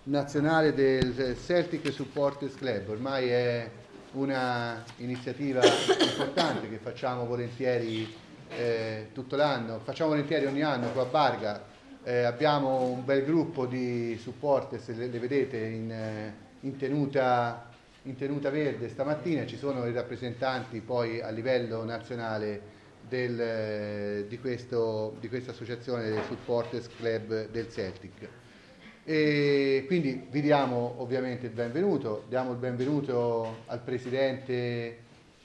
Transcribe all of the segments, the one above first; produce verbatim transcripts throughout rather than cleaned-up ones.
nazionale del Celtic Supporters Club. Ormai è una iniziativa importante che facciamo volentieri eh, tutto l'anno, facciamo volentieri ogni anno qua a Barga. Eh, abbiamo un bel gruppo di supporters, le, le vedete in, eh, in, tenuta, in tenuta verde stamattina. Ci sono i rappresentanti poi a livello nazionale del, eh, di, questo, di questa associazione del Supporters Club del Celtic. E quindi vi diamo ovviamente il benvenuto, diamo il benvenuto al presidente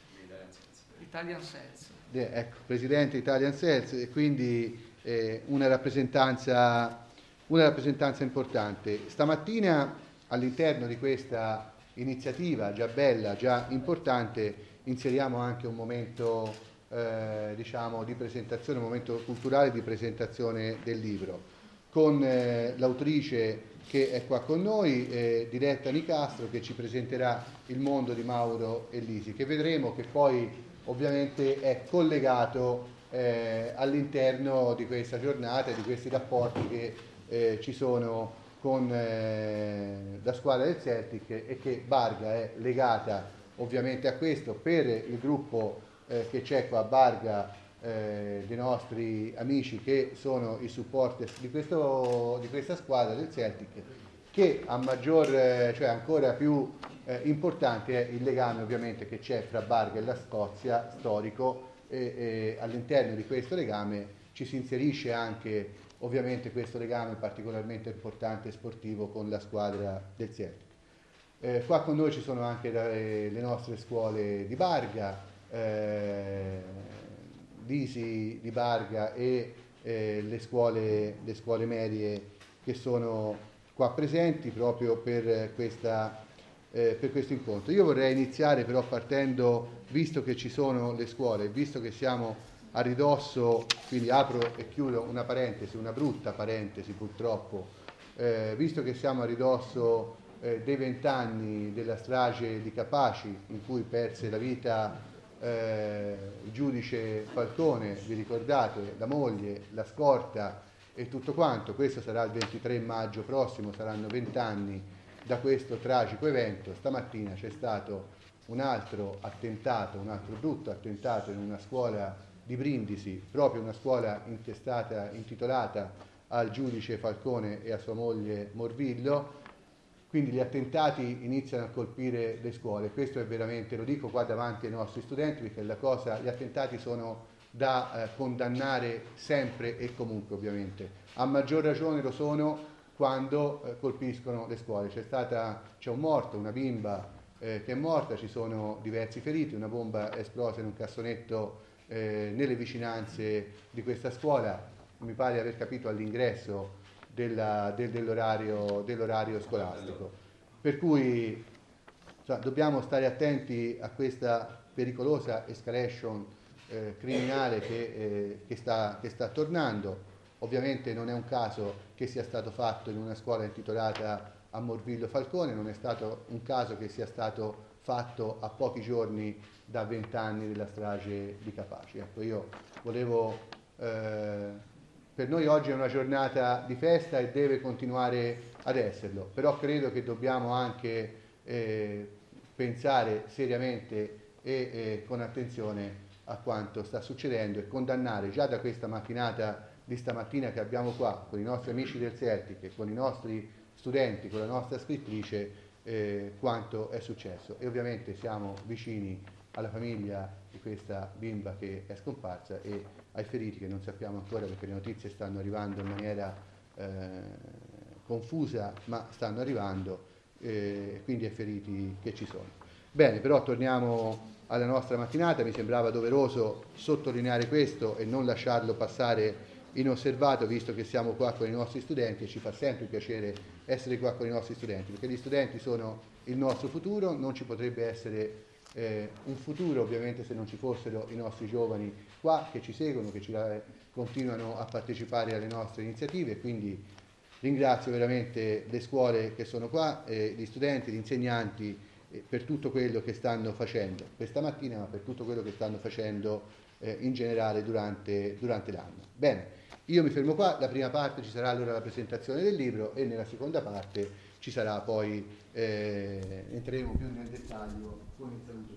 Italian Sales. Eh, ecco, presidente Italian Sales, e quindi eh, una rappresentanza, una rappresentanza importante. Stamattina all'interno di questa iniziativa già bella, già importante, inseriamo anche un momento eh, diciamo di presentazione, un momento culturale di presentazione del libro, con eh, l'autrice che è qua con noi, eh, Diletta Nicastro, che ci presenterà Il mondo di Mauro e Lisi, che vedremo che poi ovviamente è collegato eh, all'interno di questa giornata e di questi rapporti che eh, ci sono con eh, la squadra del Celtic, e che Barga è legata ovviamente a questo per il gruppo eh, che c'è qua a Barga, Eh, dei nostri amici che sono i supporters di, questo, di questa squadra del Celtic, che a maggior, eh, cioè ancora più eh, importante è il legame ovviamente che c'è fra Barga e la Scozia, storico, e, e all'interno di questo legame ci si inserisce anche ovviamente questo legame particolarmente importante e sportivo con la squadra del Celtic. Eh, qua con noi ci sono anche le, le nostre scuole di Barga, eh, Lisi di Barga e eh, le, scuole, le scuole medie che sono qua presenti proprio per, questa, eh, per questo incontro. Io vorrei iniziare però partendo, visto che ci sono le scuole, visto che siamo a ridosso, quindi apro e chiudo una parentesi, una brutta parentesi purtroppo, eh, visto che siamo a ridosso eh, dei vent'anni della strage di Capaci, in cui perse la vita Eh, il giudice Falcone, vi ricordate, la moglie, la scorta e tutto quanto. Questo sarà il ventitré maggio prossimo, saranno vent'anni da questo tragico evento. Stamattina c'è stato un altro attentato, un altro brutto attentato in una scuola di Brindisi, proprio una scuola intestata, intitolata al giudice Falcone e a sua moglie Morvillo. Quindi gli attentati iniziano a colpire le scuole. Questo è veramente, lo dico qua davanti ai nostri studenti, perché la cosa, gli attentati sono da eh, condannare sempre e comunque, ovviamente. A maggior ragione lo sono quando eh, colpiscono le scuole. C'è stata, c'è un morto, una bimba eh, che è morta, ci sono diversi feriti, una bomba è esplosa in un cassonetto eh, nelle vicinanze di questa scuola, mi pare di aver capito all'ingresso Della, del, dell'orario, dell'orario scolastico, per cui cioè, dobbiamo stare attenti a questa pericolosa escalation eh, criminale che, eh, che, sta, che sta tornando. Ovviamente non è un caso che sia stato fatto in una scuola intitolata a Morvillo Falcone, non è stato un caso che sia stato fatto a pochi giorni da vent'anni della strage di Capaci. Ecco, io volevo eh, per noi oggi è una giornata di festa e deve continuare ad esserlo, però credo che dobbiamo anche eh, pensare seriamente e eh, con attenzione a quanto sta succedendo e condannare già da questa mattinata di stamattina che abbiamo qua con i nostri amici del Celtic e con i nostri studenti, con la nostra scrittrice, eh, quanto è successo. E ovviamente siamo vicini alla famiglia di questa bimba che è scomparsa e ai feriti che non sappiamo ancora, perché le notizie stanno arrivando in maniera eh, confusa, ma stanno arrivando, eh, quindi ai feriti che ci sono. Bene, però torniamo alla nostra mattinata. Mi sembrava doveroso sottolineare questo e non lasciarlo passare inosservato, visto che siamo qua con i nostri studenti e ci fa sempre piacere essere qua con i nostri studenti, perché gli studenti sono il nostro futuro. Non ci potrebbe essere Eh, un futuro ovviamente se non ci fossero i nostri giovani qua che ci seguono, che ci, eh, continuano a partecipare alle nostre iniziative. Quindi ringrazio veramente le scuole che sono qua, eh, gli studenti, gli insegnanti eh, per tutto quello che stanno facendo questa mattina, ma per tutto quello che stanno facendo eh, in generale durante, durante l'anno. Bene, io mi fermo qua. La prima parte ci sarà allora la presentazione del libro e nella seconda parte ci sarà poi, eh, entreremo più nel dettaglio con il saluto.